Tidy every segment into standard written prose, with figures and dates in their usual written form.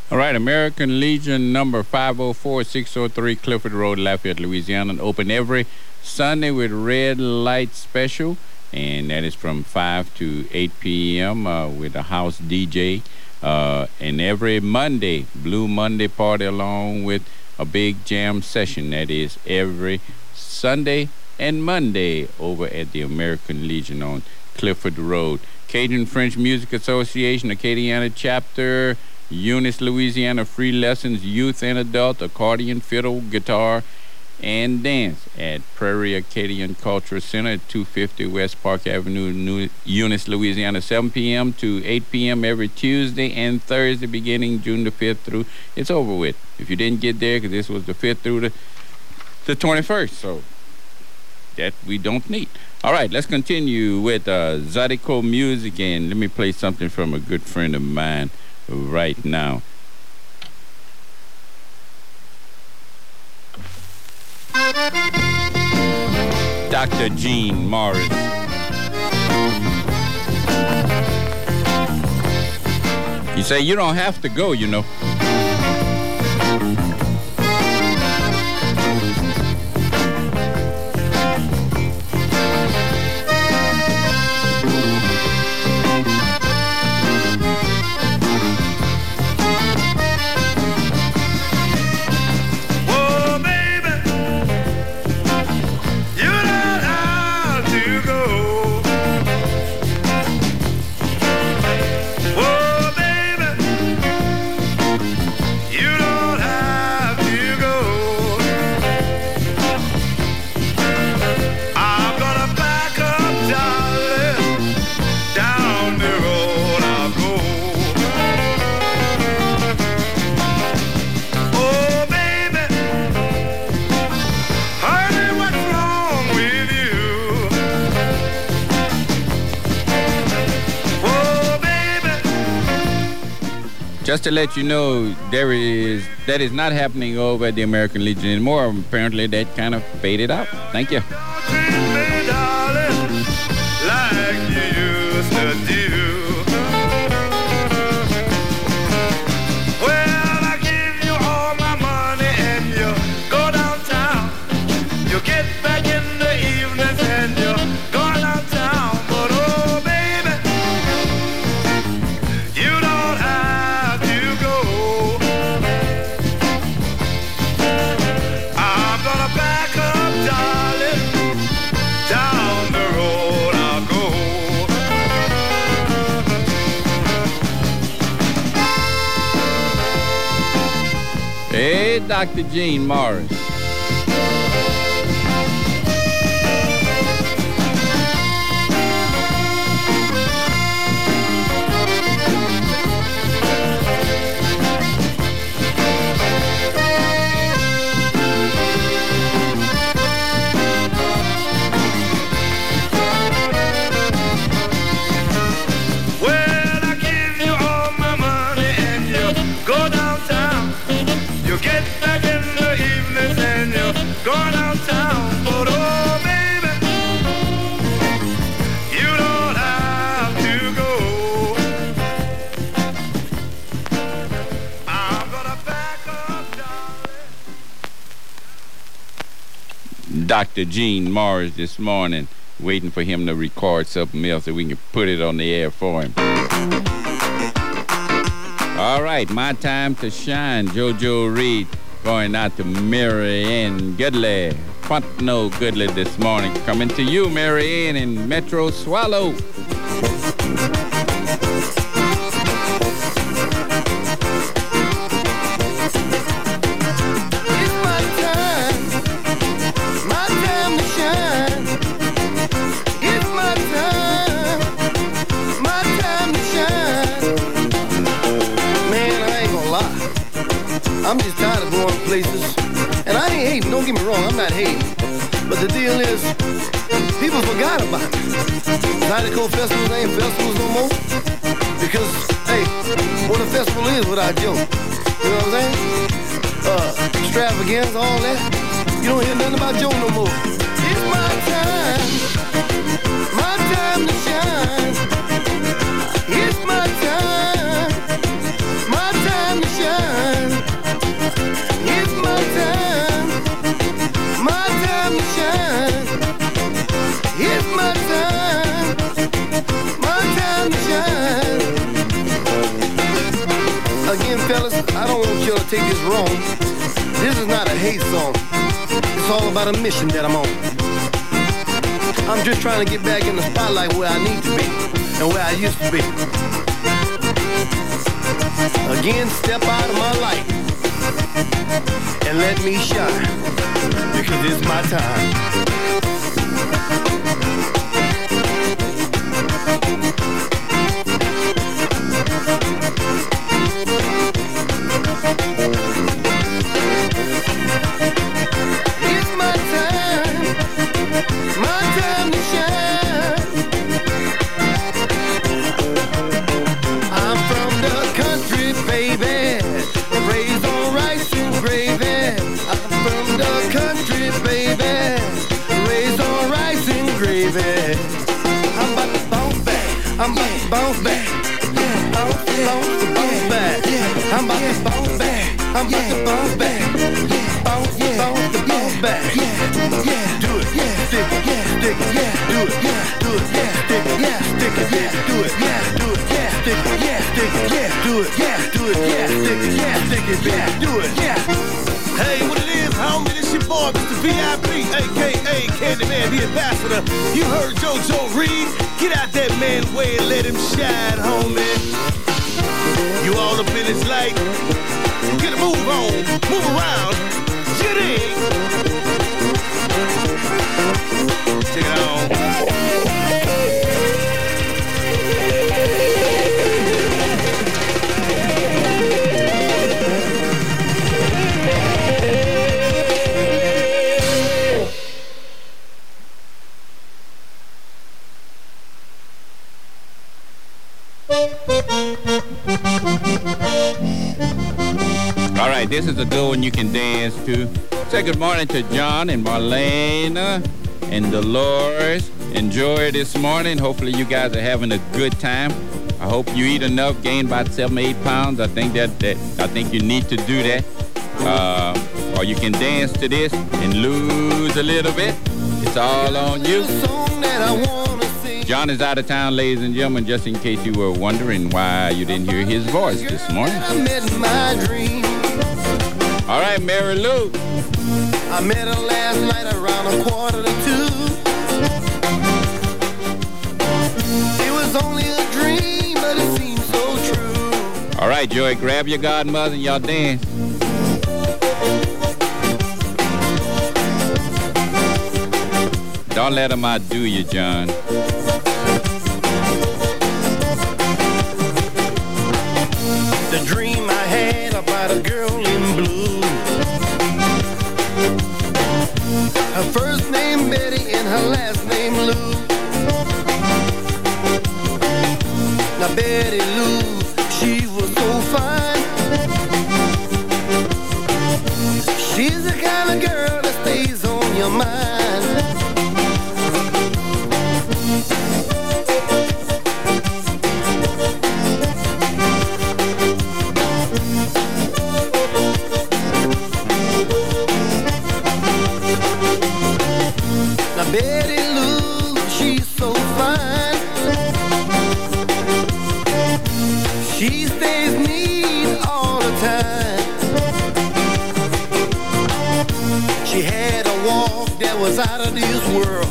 All right, American Legion number 504-603 Clifford Road, Lafayette, Louisiana. Open every Sunday with red light special, and that is from 5 to 8 p.m. With a house DJ. And every Monday, Blue Monday party along with a big jam session. That is every Sunday and Monday over at the American Legion on Clifford Road. Cajun French Music Association, Acadiana Chapter, Eunice, Louisiana, free lessons, youth and adult, accordion, fiddle, guitar, and dance at Prairie Acadian Cultural Center at 250 West Park Avenue, Eunice, Louisiana, 7 p.m. to 8 p.m. every Tuesday and Thursday beginning June the 5th through, it's over with. If you didn't get there, because this was the 5th through the 21st, so that we don't need. All right, let's continue with Zydeco music, and let me play something from a good friend of mine right now. Dr. Gene Morris. You say you don't have to go, you know. Just to let you know, that is not happening over at the American Legion anymore. Apparently, that kind of faded out. Thank you. Dr. Gene Morris. Dr. Gene Morris this morning, waiting for him to record something else so we can put it on the air for him. All right, my time to shine. JoJo Reed going out to Mary Ann Goodley. Fontano Goodley this morning. Coming to you, Mary Ann in Metro Swallow. I'm just tired of going places. And I ain't hating, don't get me wrong, I'm not hating. But the deal is, people forgot about it. Zydeco festivals ain't festivals no more. Because, hey, what a festival is without Joe. You know what I'm saying? Extravaganza, all that. You don't hear nothing about Joe no more. It's my time to shine. It's my time to shine. Again, fellas, I don't want y'all to take this wrong. This is not a hate song. It's all about a mission that I'm on. I'm just trying to get back in the spotlight where I need to be and where I used to be. Again, step out of my light and let me shine, because it's my time. I'm about to bounce back. Bounce back. I'm about to bounce back. I'm about to bounce back. Bounce back. Do it. Stick it. Do it. Do it. Stick it. Stick it. Do it. Do it. Stick it. Stick it. Do it. Do it. Stick it. Do it. Hey, what it is, homie? This your boy, Mr. VIP, a.k.a. Candyman, the ambassador. You heard JoJo Reed. Get out that man's way and let him shine, homie. You all up in his light. Get a move on. Move around. Get in. Take it on. All right, this is a good one you can dance to. Say good morning to John and Marlena and Dolores. Enjoy this morning. Hopefully you guys are having a good time. I hope you eat enough, gain about 7-8 pounds. I think I think you need to do that. Or you can dance to this and lose a little bit. It's all on you. John is out of town, ladies and gentlemen, just in case you were wondering why you didn't hear his voice this morning. All right, Mary Lou. I met her last night around 1:45. It was only a dream, but it seemed so true. All right, Joey, grab your godmother and y'all dance. Don't let them outdo you, John. The dream I had about a girl in blue. Her first name Betty and her last name Lou. Now Betty Lou, she was so fine. She's the kind of girl that stays on your mind. Betty Lou, she's so fine. She stays neat all the time. She had a walk that was out of this world.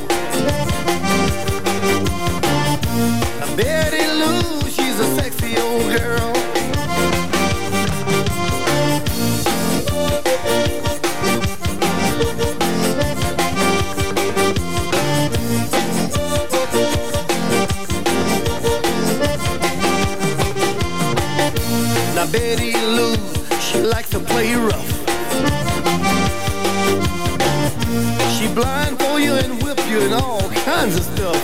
Betty Lou, she's a sexy old girl. Now Betty Lou, she likes to play rough. She blindfold you and whip you and all kinds of stuff.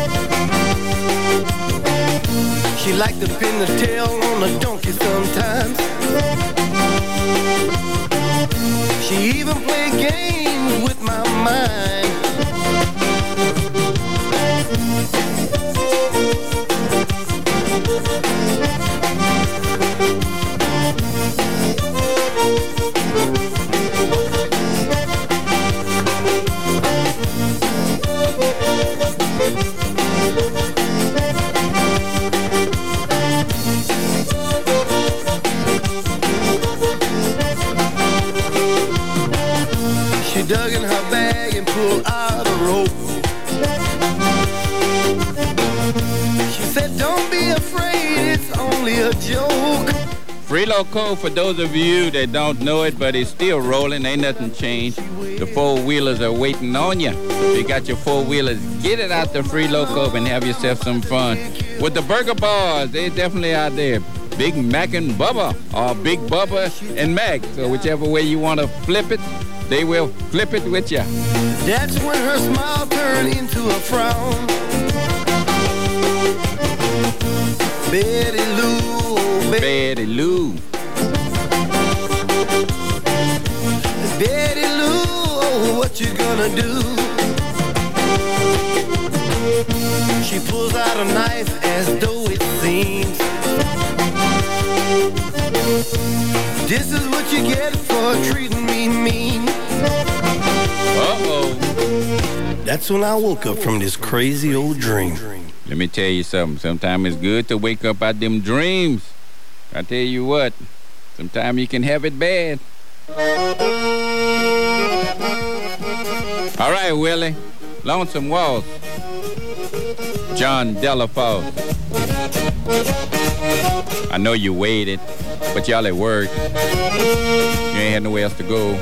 She likes to pin the tail on a donkey sometimes. She even play games with my mind. dug in her bag and pulled out a rope. She said, don't be afraid, it's only a joke. Freelo Cove, for those of you that don't know it, but it's still rolling. Ain't nothing changed. The four-wheelers are waiting on you. If you got your four-wheelers, get it out to Freelo Cove and have yourself some fun. With the Burger Bars, they're definitely out there. Big Mac and Bubba, or Big Bubba and Mac. So whichever way you want to flip it, they will flip it with you. That's when her smile turned into a frown. Betty Lou, Betty Lou. Betty Lou, what you gonna do? She pulls out a knife as though it seems. This is what you get for treating me mean. Uh-oh. That's when I woke up from this crazy old dream. Let me tell you something. Sometimes it's good to wake up out them dreams. I tell you what, sometimes you can have it bad. All right, Willie. Lonesome Waltz. John Delafoe. I know you waited, but y'all at work. You ain't had nowhere else to go.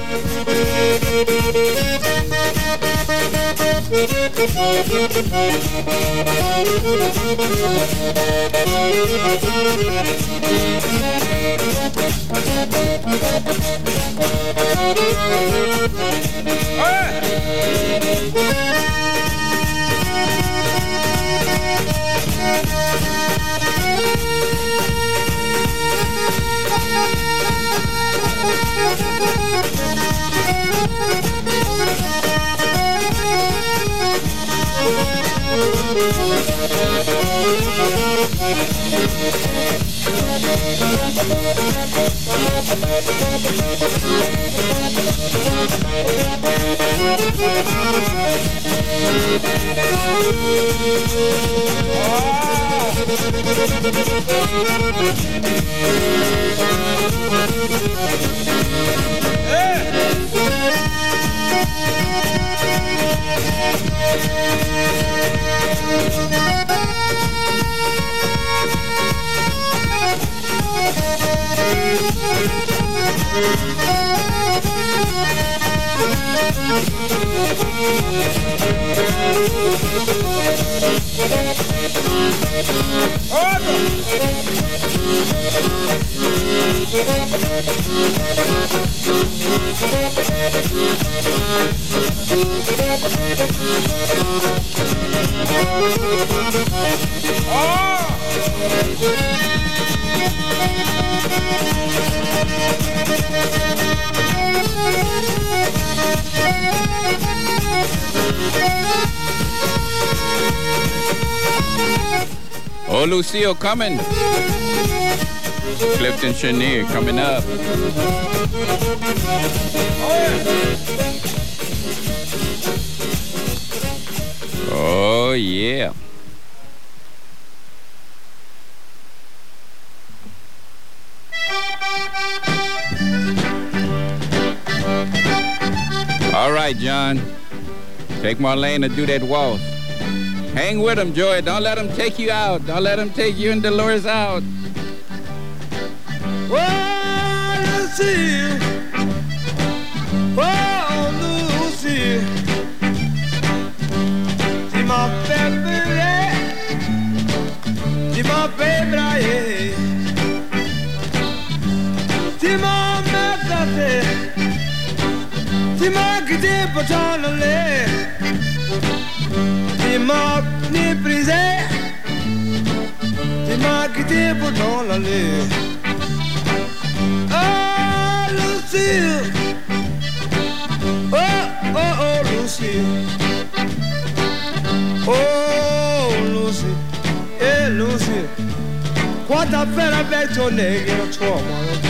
Oh, Lucille coming. Clifton Chenier coming up. Oh, yeah. All right, John. Take Marlene to do that waltz. Hang with him, Joy. Don't let him take you out. Don't let him take you and Dolores out. Oh, Lucille. Oh, Lucille. Tu m'as fait pleurer. Tu m'as fait brailler. Tu m'as menacé. Tu m'as quitté pour t'en aller. Tu m'as méprisé. Tu m'as quitté pour t'en aller. Oh, Lucille. Oh, oh, oh, Lucille. Oh, Lucille. Eh, Lucille. Quoi t'as fait avec ton nègre, toi, moi?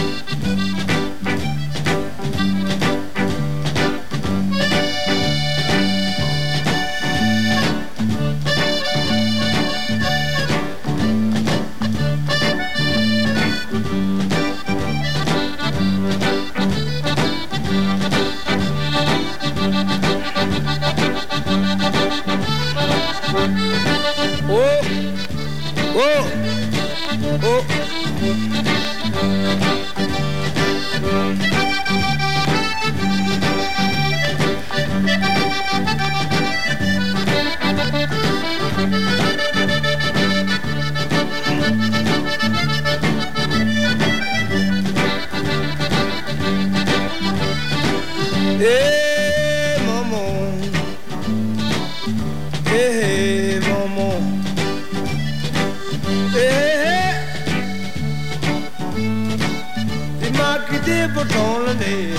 manqué pour ton nez.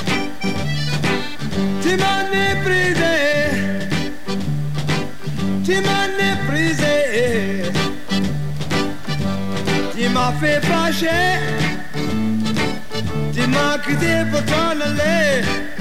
Tu m'as méprisé, tu m'as méprisé, tu m'as fait fâcher, tu m'as quitté pour t'en aller.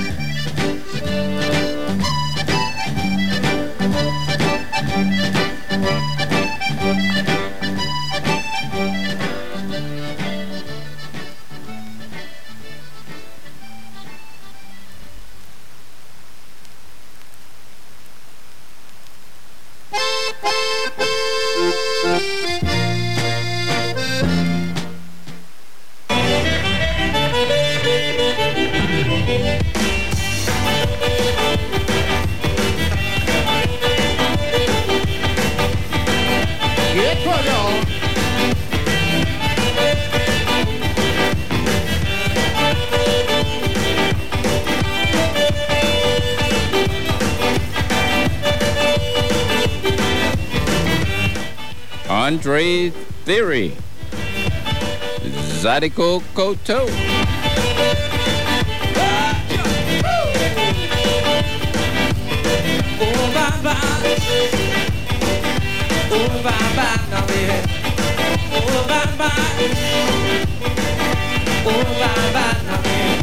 Andre Theory, Zydeco Koto. Oh baba, oh baba, now baby. Oh baba, oh baba, now baby.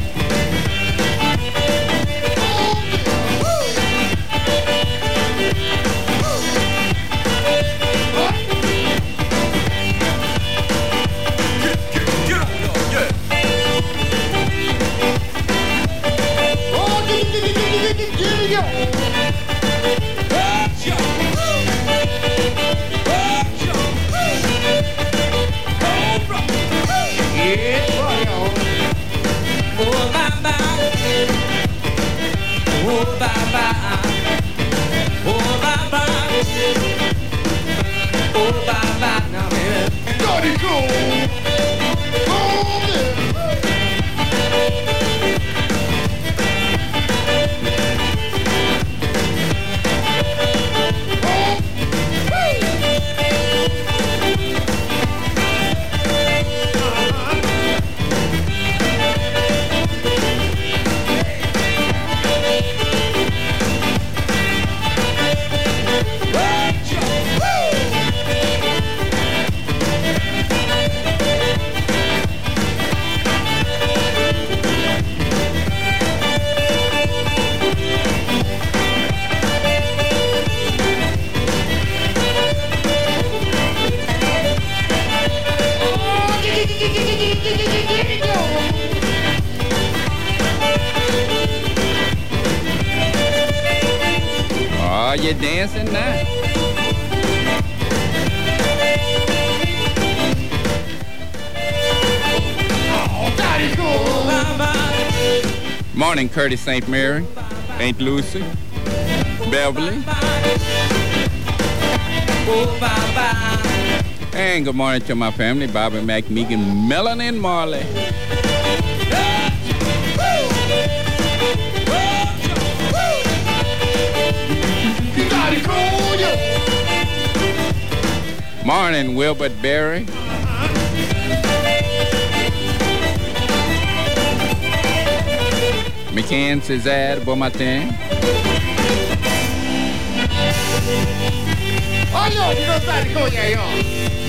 Are you dancing now? Morning, Curtis St. Mary, Aunt Lucy, Beverly. And good morning to my family, Bobby, McMeegan, Melanie, and Marley. Morning, Wilbert Berry. McCann, César, bon matin. Oh no, you don't try to go there, y'all.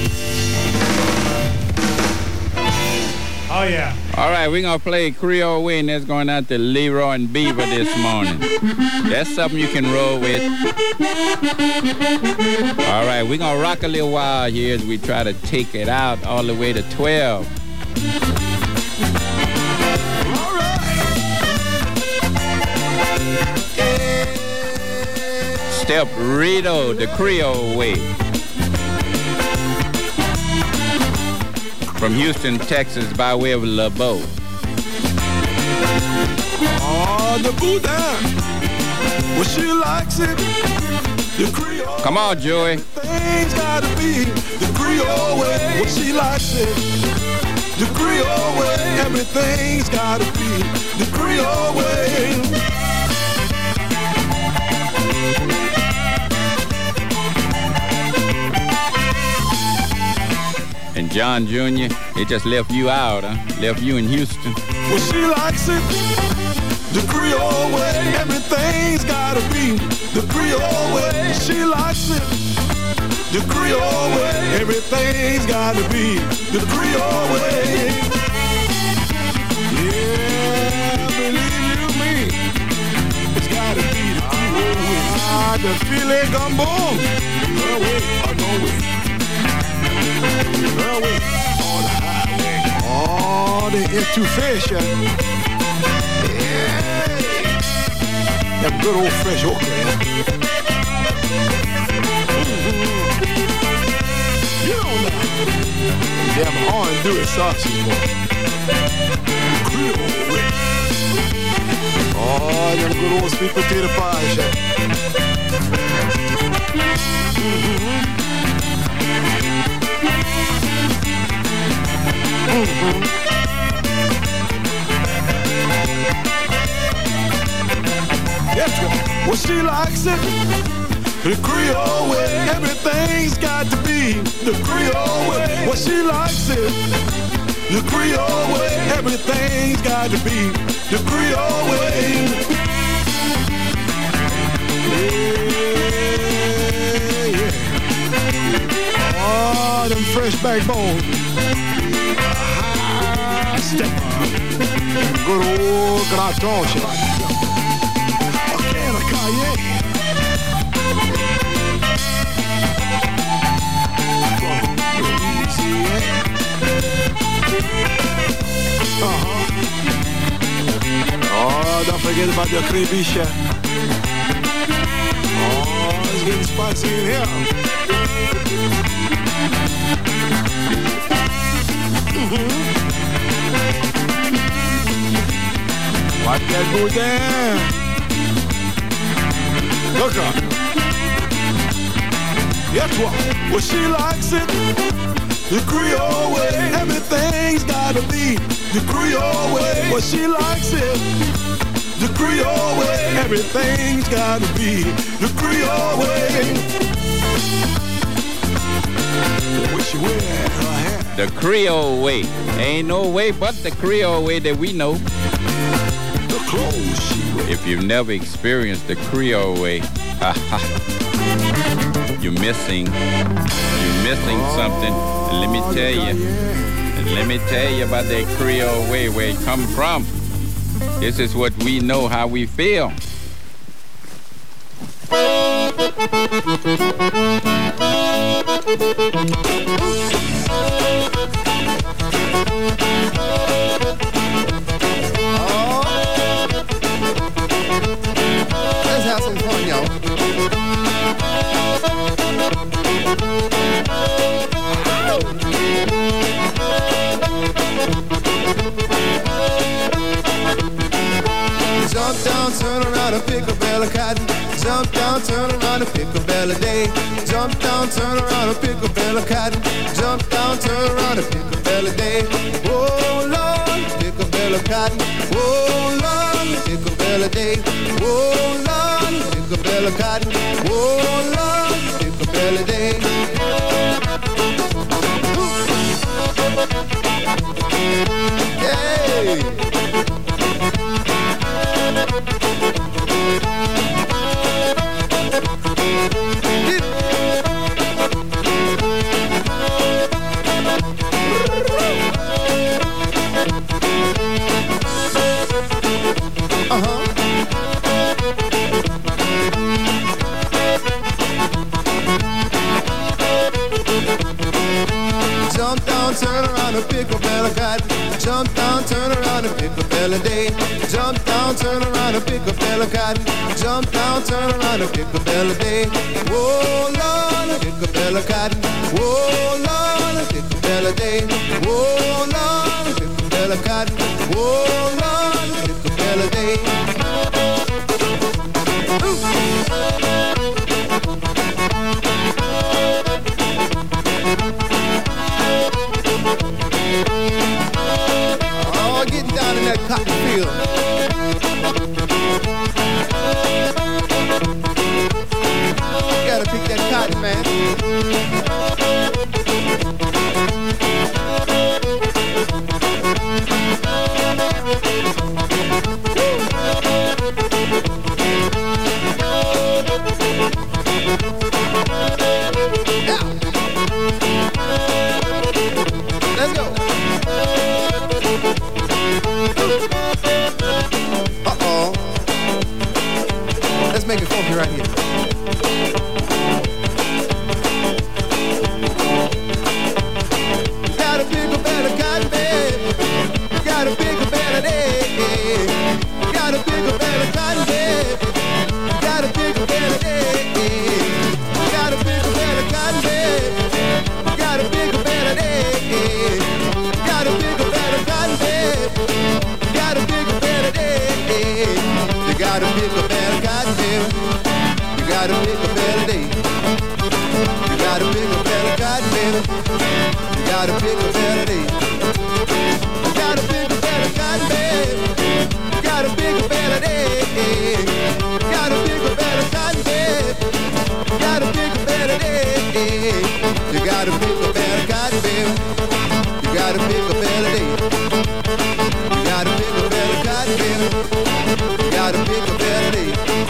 Oh yeah. All right, we're going to play Creole Way, and that's going out to Leroy and Beaver this morning. That's something you can roll with. All right, we're going to rock a little while here as we try to take it out all the way to 12. All right. Step Rito, the Creole Way. From Houston, Texas, by way of LeBeau. Oh, the boudin. Well, she likes it. The Creole. Come on, Joey. Things gotta be the Creole way. Well, she likes it. The Creole way. Everything's gotta be the Creole way. And John Jr., they just left you out, huh? Left you in Houston. Well, she likes it the Creole way. Everything's gotta be the Creole way. She likes it the Creole way. Everything's gotta be the Creole way. Yeah, believe you me, it's gotta be the Creole way. Ah, the filet gumbo, her way or no way. Her way or the highway. Oh, the étouffée, yeah. That good old fresh okra, yeah. You don't know. Damn Honduras sausage, boy. Creole way. Oh, them good old sweet potato pies, yeah. Yes, well, she likes it the Creole way. Everything's got to be the Creole way. Well, she likes it the Creole way. Everything's got to be the Creole way. Yeah, yeah. Oh, them fresh backbone. Step up. Good old graton shit. Okay, Kanye. Oh, don't forget about your crebiche. Oh, it's getting spicy in here. Watch that go down. Look up. Guess what? Well, she likes it the Creole way. Everything's gotta be the Creole way. Well, she likes it the Creole way. Everything's gotta be the Creole way. What she wear her hair? The Creole way. Ain't no way but the Creole way that we know. The clothes she wear. If you've never experienced the Creole way, you're missing something. Let me tell you about that Creole way, where it come from. This is what we know, how we feel. Let's have some fun, y'all. Jump down, turn around and pick a bale of cotton. Jump down, turn around and pick a bale of day. Jump down, turn around and pick a bale of cotton. Jump down, turn around and pick a bale of day. Oh Lord, pick a bale of cotton. Oh Lord, pick a bale of day. Oh Lord, pick a bale of cotton. Oh Lord, pick a bale of day. Hey! Jump down, turn around and pick a bale of cotton. Jump down, turn around and pick a bale of day. Jump down, turn around and pick a bale of cotton. Jump down, turn around and pick a bale of day. Oh Lord, pick a bale of cotton. Oh Lord, pick a bale of day. Oh Lord, pick a bale of cotton. Oh Lord, pick a bale of day. Oh, getting down in that cotton field. You gotta pick that cotton, man. Uh-oh. Let's make it funky right here. Gotta pick a better cotton, babe. Gotta pick a better day. Gotta pick a better cotton, babe. Gotta pick a better day. Gotta pick a better cotton, babe. Gotta pick a better day. Gotta pick a better cotton, babe. Gotta pick a better day. You gotta pick a better cotton, babe. You gotta pick a better day. You gotta pick a better cotton, baby. You gotta pick a better day. You gotta pick a better cotton, baby. You gotta pick a better day. You gotta pick a better cotton, baby. You gotta pick a better day. You gotta pick a better cotton, baby. You gotta pick a better day. You gotta pick a better cotton, baby. You gotta pick a better day.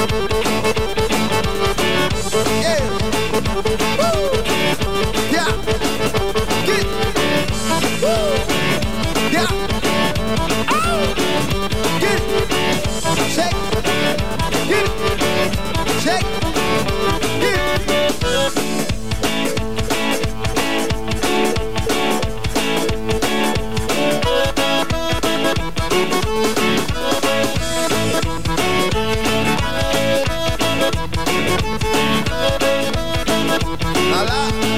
Yeah. Woo. Yeah. Get it. Woo. Yeah. Oh. Get it. Shake. Get it. Shake. Get it. La la.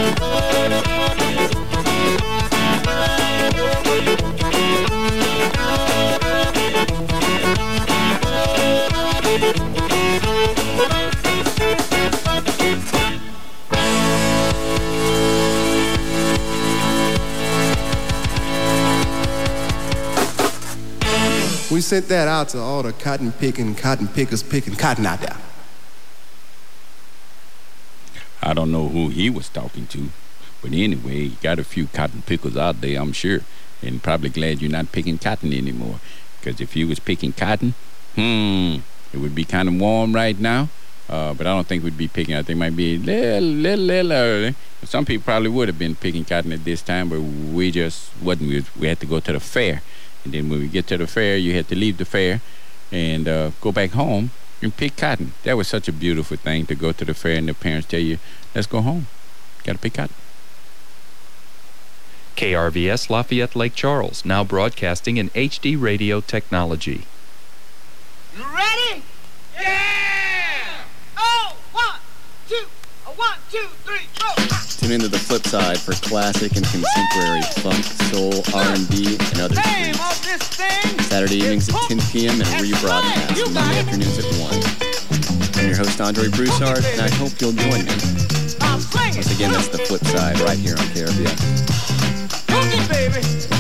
We sent that out to all the cotton pickers picking cotton out there. I don't know who he was talking to, but anyway, you got a few cotton pickers out there, I'm sure, and probably glad you're not picking cotton anymore. Because if you was picking cotton, it would be kind of warm right now. But I don't think we'd be picking. I think it might be a little early. Some people probably would have been picking cotton at this time, but we just wasn't. We had to go to the fair. And then when we get to the fair, you had to leave the fair and go back home and pick cotton. That was such a beautiful thing, to go to the fair and the parents tell you, let's go home. Got to pick cotton. KRVS Lafayette Lake Charles, now broadcasting in HD radio technology. You ready? Yeah! Oh, 1, 2, 1, 2, 3, go! Tune into The Flip Side for classic and contemporary funk, soul, R&B, and other Name tunes. of this thing. Saturday evenings at 10 p.m. and rebroadcast Monday afternoons at 1. I'm your host, Andre Broussard, and I hope you'll join me. Once again, that's The Flip Side right here on KRVS. Cookie, baby.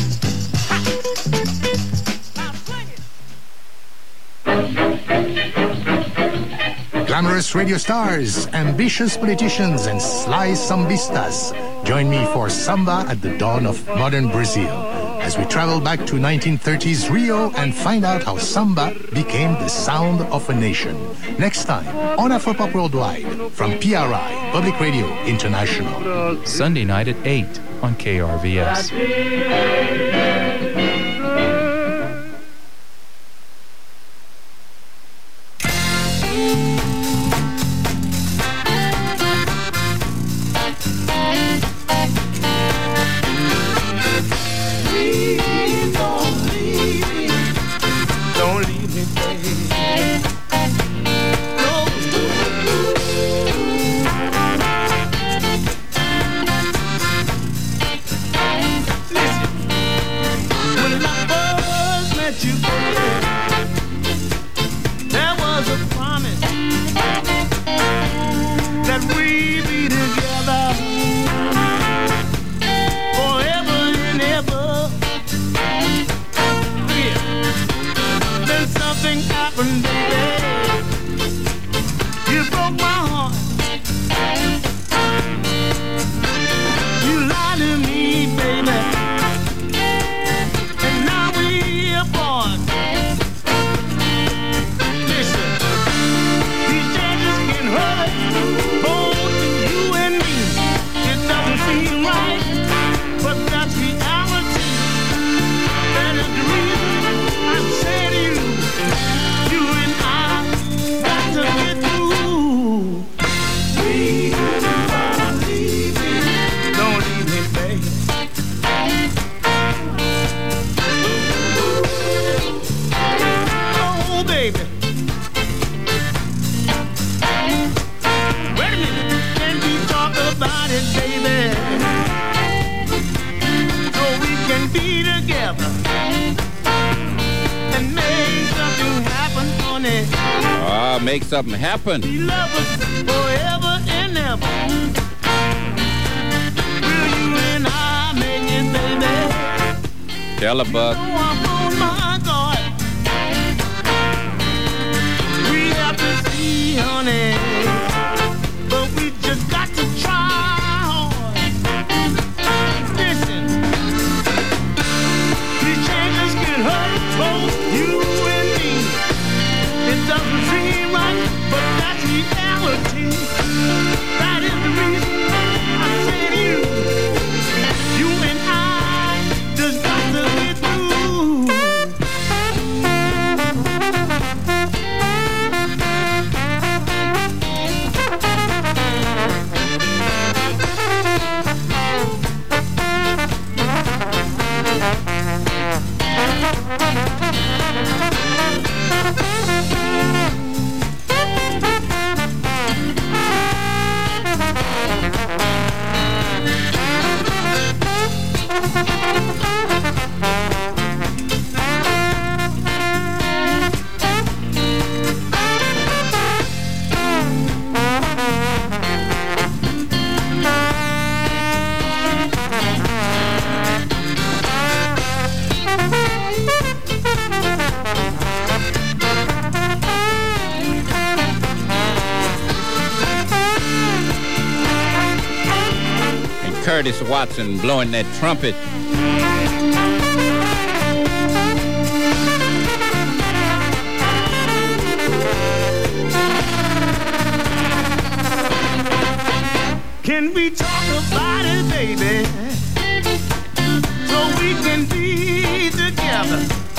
Glamorous radio stars, ambitious politicians, and sly sambistas. Join me for Samba at the dawn of modern Brazil, as we travel back to 1930s Rio and find out how samba became the sound of a nation. Next time on Afropop Worldwide from PRI, Public Radio International. Sunday night at 8 on KRVS. make something happen. We love us forever and ever. Will you and I make it, baby? Tell her, Buck. Oh, my God. We have to see, honey, but we just got to try hard. Listen, these changes can hurt both you and me. It doesn't seem right, but that's reality. That is the reason I say to you, you and I just got to get through. Curtis Watson blowing that trumpet. Can we talk about it, baby? So we can be together.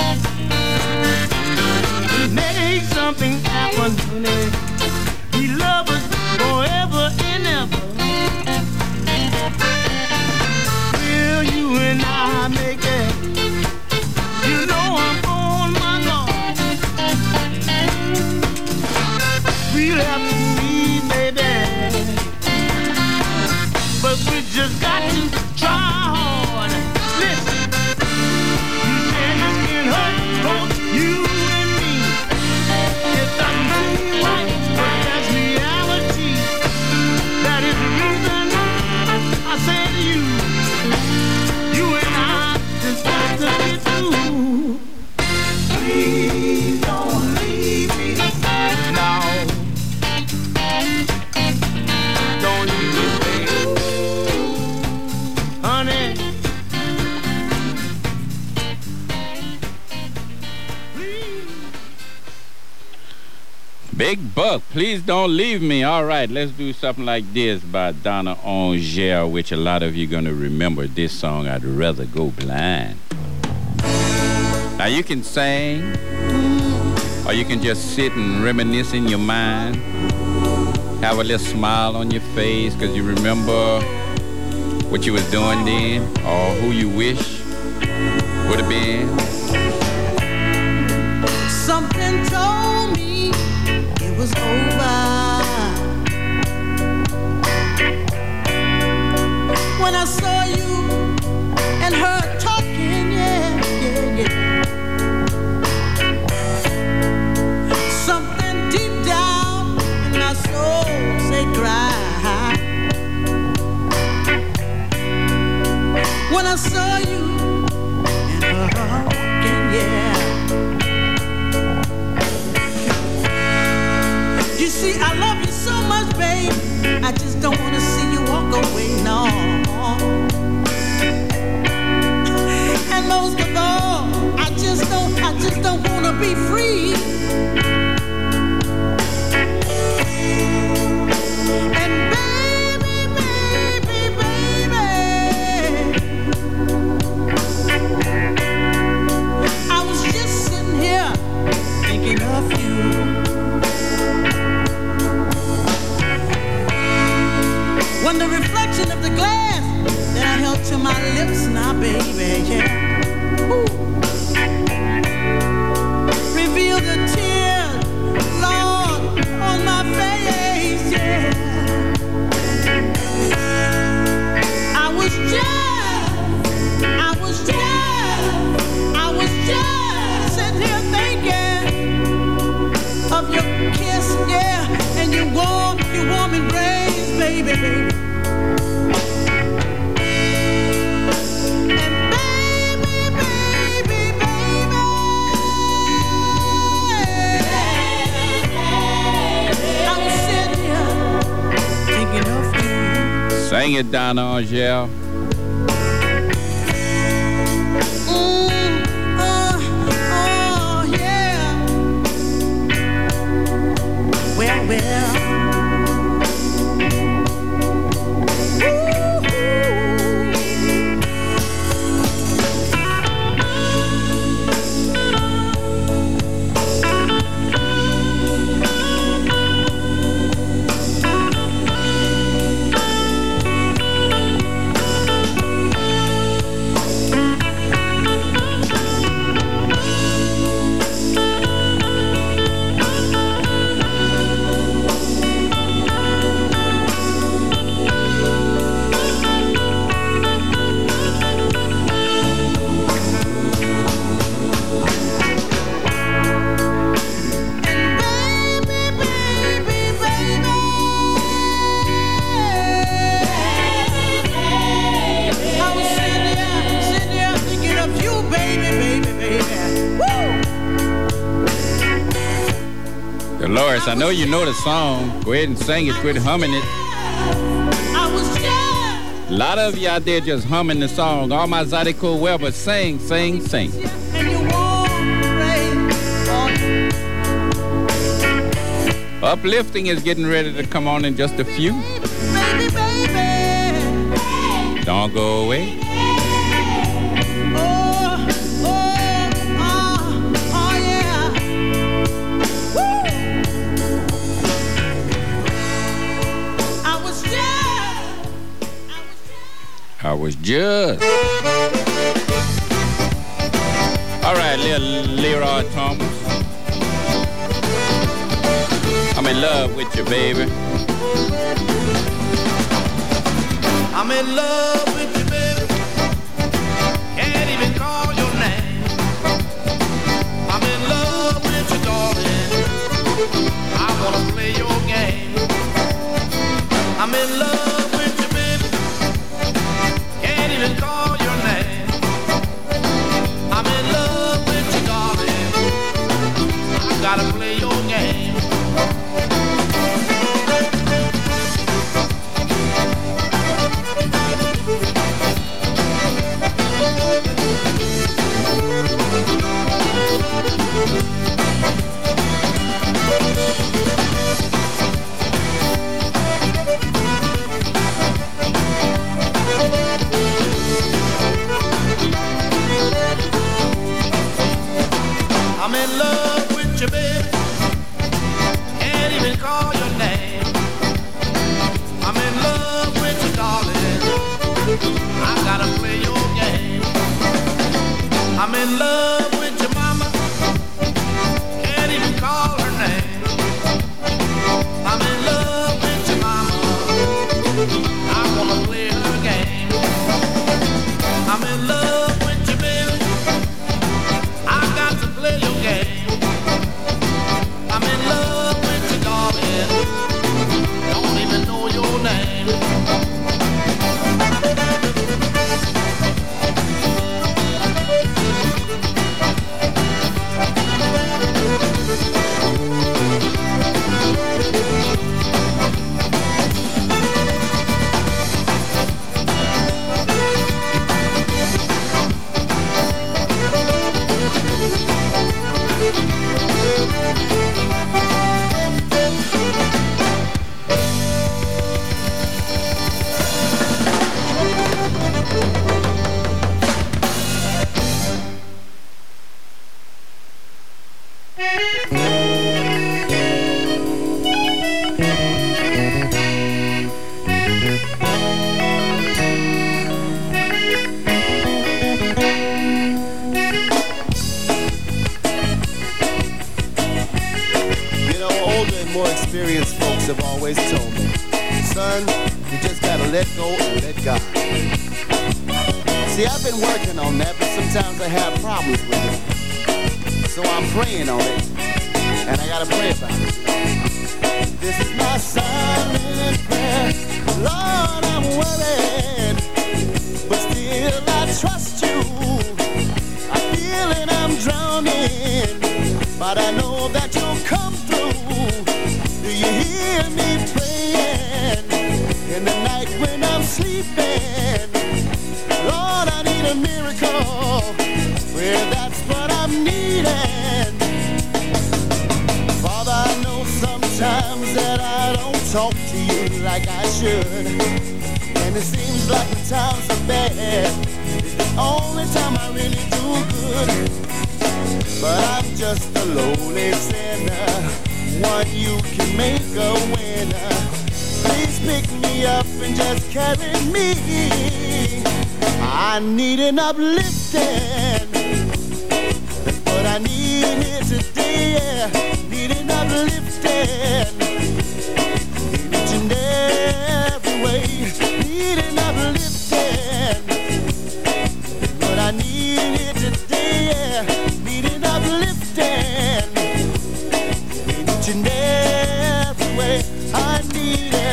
Make something happen, honey. We love us forever and ever. Will you and I make it? You know I'm on my guard. We'll have to see, baby, but we just got to try hard. Listen, you said this can hurt both you and me. It doesn't seem right, but that's reality. That is the reason I said to you, you and I just got to get through. Please don't leave me now. Don't leave me, baby. Honey. Big Buck, please don't leave me. All right, let's do something like this by Donna Angers, which a lot of you are going to remember this song, I'd Rather Go Blind. Now, you can sing, or you can just sit and reminisce in your mind, have a little smile on your face because you remember what you was doing then, or who you wish would have been. Something told me it was over when I saw you and her talking, yeah. Something deep down in my soul said cry when I saw you and her talking, yeah. You see, I love you so much, babe. I just don't want to see you walk away, no. And most of all, I just don't want to be free. And baby, I was just sitting here thinking of you. When the reflection of the glass that I held to my lips now, baby, yeah. Ooh. Revealed the tears, Lord, on my face, yeah. I was just sitting here thinking of your kiss human brains, baby. And baby, I'm sitting here thinking of you. Sing it, Donna Angel. Dolores, I know you know the song. Go ahead and sing it. Quit humming it. A lot of you out there just humming the song. All my Zydeco Weber, sing, sing, sing. Uplifting is getting ready to come on in just a few. Baby, baby. Don't go away. I was just. All right, little Leroy Thomas. I'm in love with you, baby. I'm in love with you, baby. Can't even call your name. I'm in love with you, darling. I wanna play your game. I'm in love with you, baby. Can't even call your name. I'm in love with you, darling. I gotta play your game. I'm in love with you, baby. Can't even call your name. I'm in love with you, darling. I gotta play your game. I'm in love with your mama. Can't even call her name. I'm in love with your mama. I wanna play her game. I'm in love with you, baby. I got to play your game. I'm in love with you, darling. Don't even know your name. More experienced folks have always told me, son, you just gotta let go and let God. See, I've been working on that, but sometimes I have problems with it. So I'm praying on it. and I gotta pray about it. This is my silent prayer. Lord, I'm worried, but still I trust you. I feel it, I'm drowning, but I know that you'll come through. Do you hear me praying in the night when I'm sleeping? Lord, I need a miracle where that's what I'm needing. Father, I know sometimes that I don't talk to you like I should, and it seems like the times are bad. It's the only time I really do good, but I'm just a lowly sinner, one you can make a winner. Please pick me up and just carry me. I need an uplifting. That's what I need here today. Need an uplifting. In each and every way. Need an uplifting. That's what I need here today. Need an uplifting. In each and every way. I need it.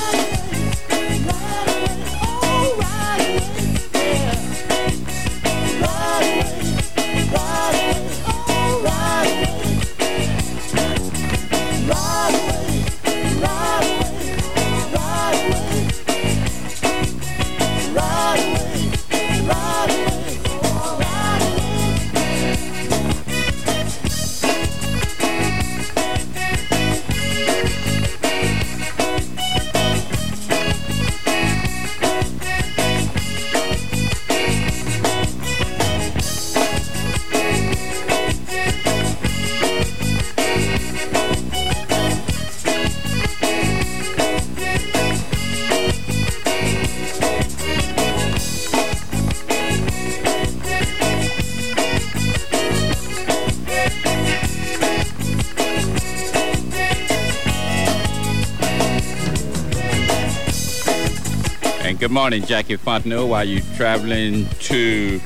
Good morning, Jackie Fontenot. While you traveling to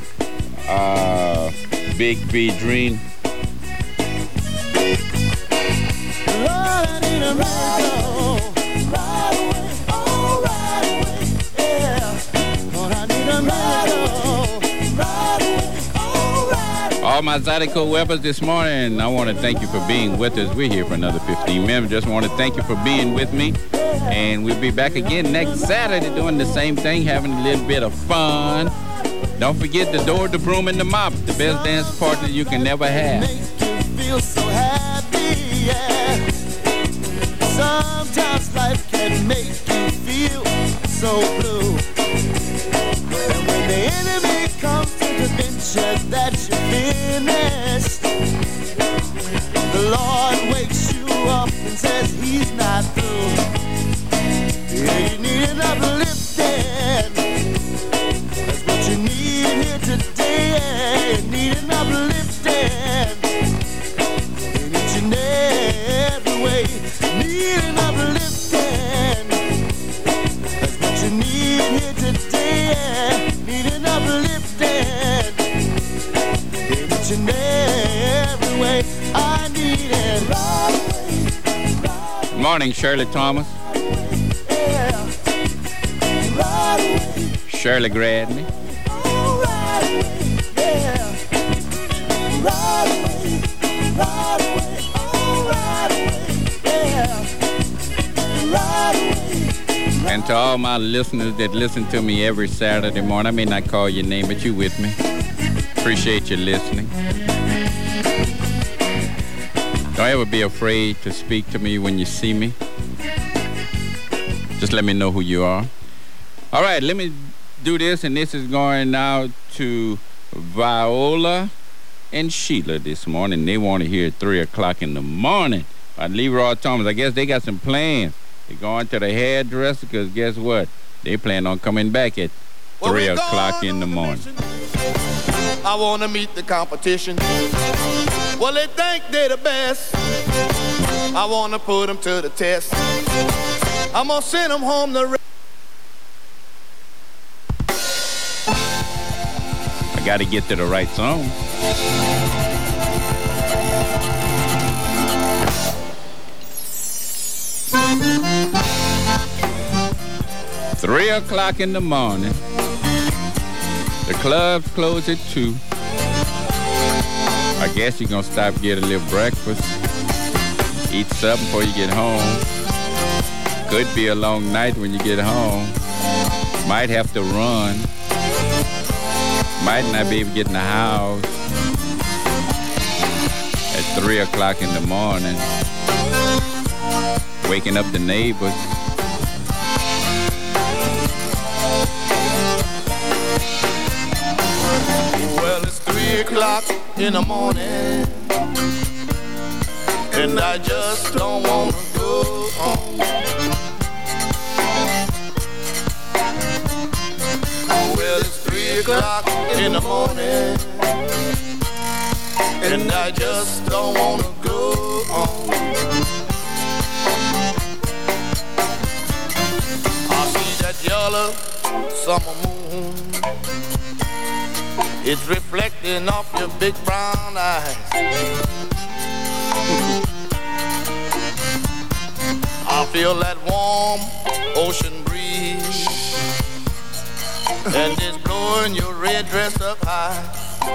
Big B Dream? Lord, I need a miracle. Right away, oh, right away, yeah. Lord, I need a miracle. Right away, oh, right away. All my Zydeco weapons this morning, I want to thank you for being with us. We're here for another 15 minutes. Just want to thank you for being with me. And we'll be back again next Saturday doing the same thing, having a little bit of fun. Don't forget the door, the broom, and the mop, the best dance partner you can never have. Make you feel so happy, yeah. Sometimes life can make you feel so blue. And when the enemy comes to convince you that you're finished, the Lord wakes you up and says he's not through. Yeah, you need an uplifting. That's what you need here today. You need an uplifting. In each and every way. Need an uplifting. That's what you need here today. Need an uplifting. In each and every way. I need it. Good morning, Shirley Thomas. Shirley Gradney. And to all my listeners that listen to me every Saturday morning, I may not call your name, but you with me. Appreciate you listening. Don't ever be afraid to speak to me when you see me. Just let me know who you are. All right, let me do this, and this is going out to Viola and Sheila this morning. They want to hear at 3 o'clock in the morning by Leroy Thomas. I guess they got some plans. They're going to the hairdresser because guess what? They plan on coming back at 3 o'clock in the morning. I want to meet the competition. Well, they think they're the best. I want to put them to the test. I'm going to send them home to... I got to get to the right song. 3 o'clock in the morning. The clubs close at 2. I guess you're gonna stop, get a little breakfast, eat something before you get home. Could be a long night when you get home. Might have to run. Might not be able to get in the house at 3 o'clock in the morning. Waking up the neighbors. Well, it's 3 o'clock in the morning, and I just don't want to go home. Well, it's 3 o'clock in the morning, and I just don't want to go home. I see that yellow summer moon. It's reflecting off your big brown eyes. I feel that warm ocean breeze, and it's blowing your red dress up high.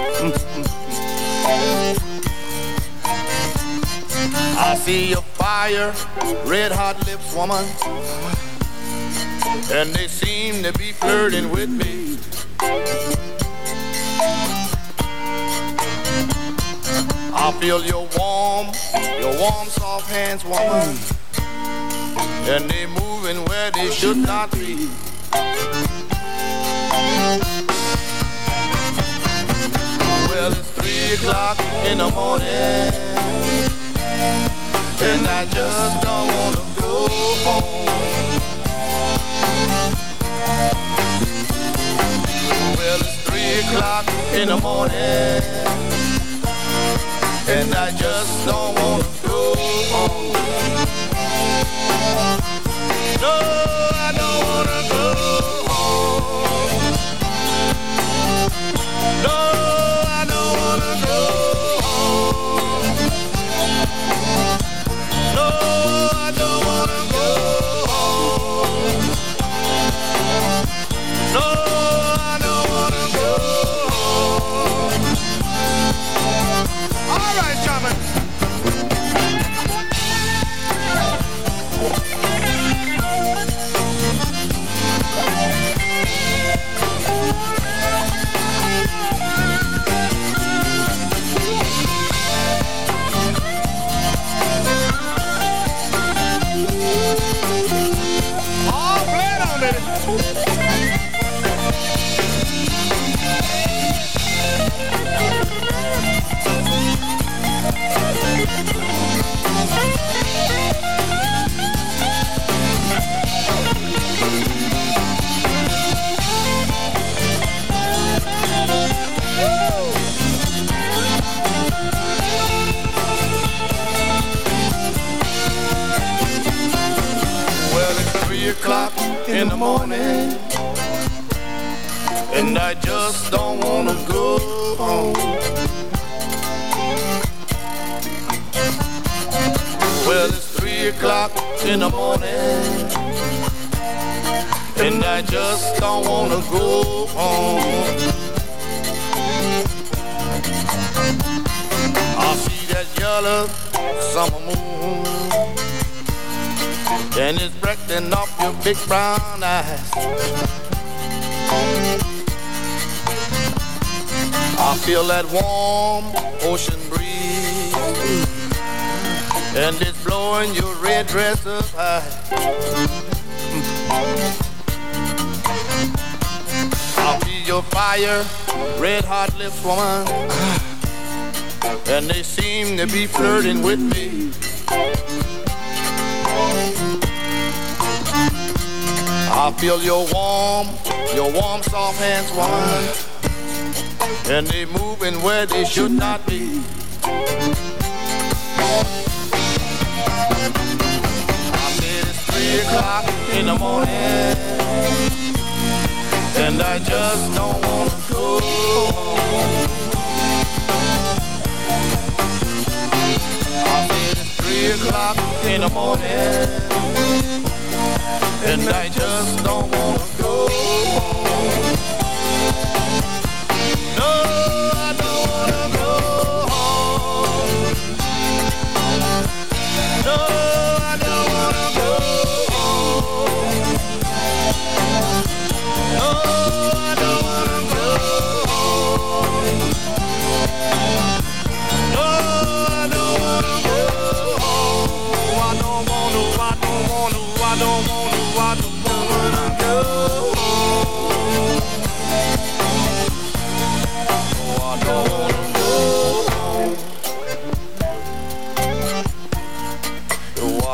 I see your fire, red hot lips, woman, and they seem to be flirting with me. I feel your warm, soft hands, woman, and they moving where they should not be. Well, it's 3 o'clock in the morning, and I just don't want to go home. Well, it's 3 o'clock in the morning, and I just don't want to go home. No, I don't want to go home. No, I don't want to go home. No, I don't want to go home. No, I don't want to go home. All right, Charmin. All play it on, baby. Well, it's 3 o'clock in the morning, and I just don't want to go home. Well, it's 3 o'clock in the morning, and I just don't want to go home. I see that yellow summer moon, and it's breaking off your big brown eyes. I feel that warm ocean breeze, and it's blowing your red dress up high. I feel your fire, red hot lips, woman, and they seem to be flirting with me. I feel your warm, soft hands, woman, and they moving where they should not be. I said it's 3 o'clock in the morning, and I just don't want to go home. I said it's 3 o'clock in the morning, and I just don't want to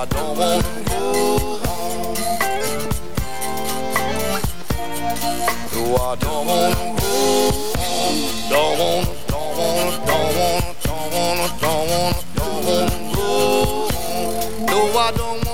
I don't wanna go home. No, I don't wanna go home. Don't wanna go home. No, I don't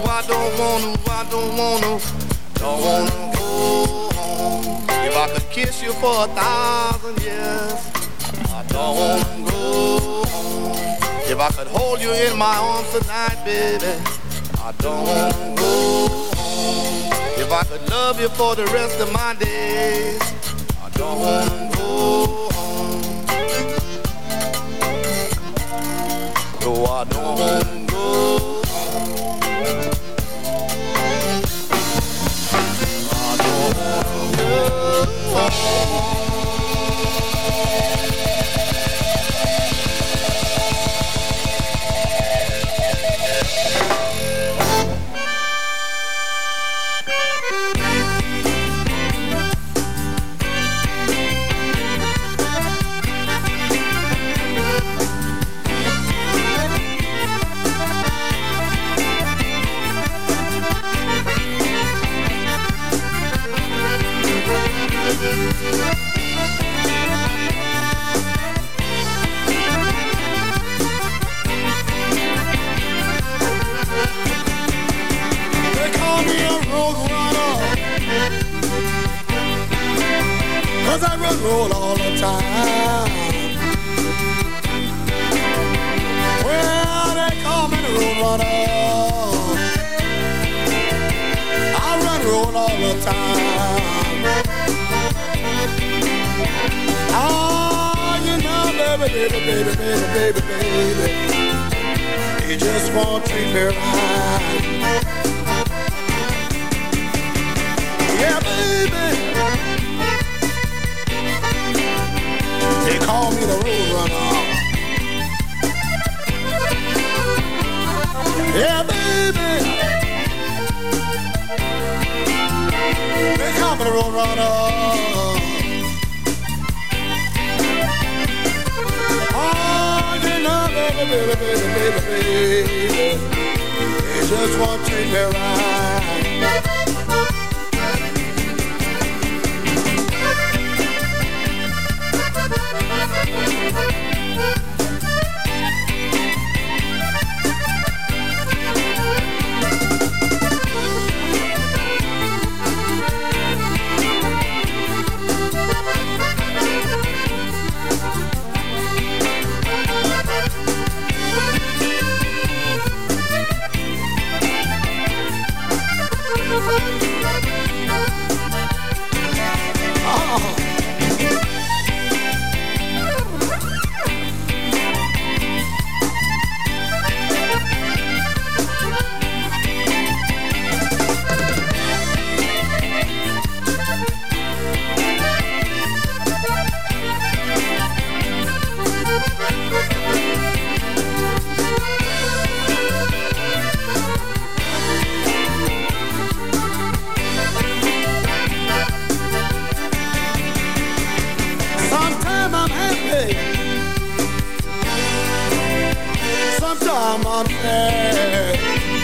wanna go home. If I could kiss you for 1,000 years, I don't wanna go home. If I could hold you in my arms tonight, baby, I don't wanna go home. If I could love you for the rest of my days, I don't wanna go home. No, I don't wanna go home. I don't wanna go home. I roll all the time. Well, they call me the road runner. I roll all the time. Oh, you know, baby, you just won't treat me right. Yeah, baby. They call me the road runner. Yeah, baby. They call me the road runner. Oh, you know, baby. They just won't treat me right. Sometimes I'm sad.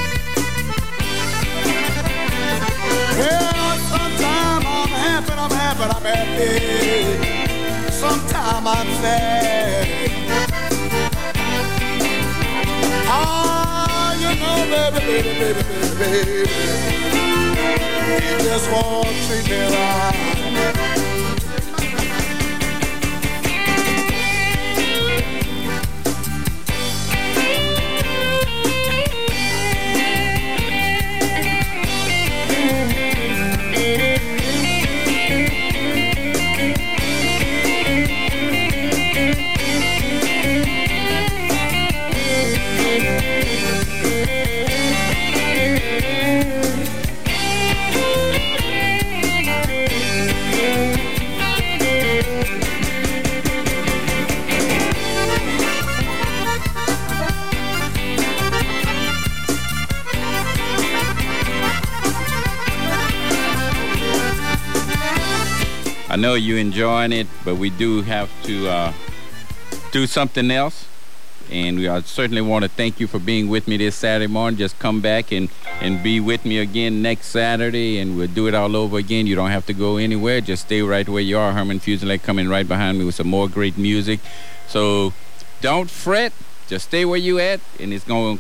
Well, sometimes I'm happy. Sometimes I'm sad. Ah, you know, baby, you just won't treat me right. I know you're enjoying it, but we do have to do something else. And I certainly want to thank you for being with me this Saturday morning. Just come back and be with me again next Saturday, and we'll do it all over again. You don't have to go anywhere. Just stay right where you are. Herman Fuselier coming right behind me with some more great music. So don't fret. Just stay where you at, and it's going to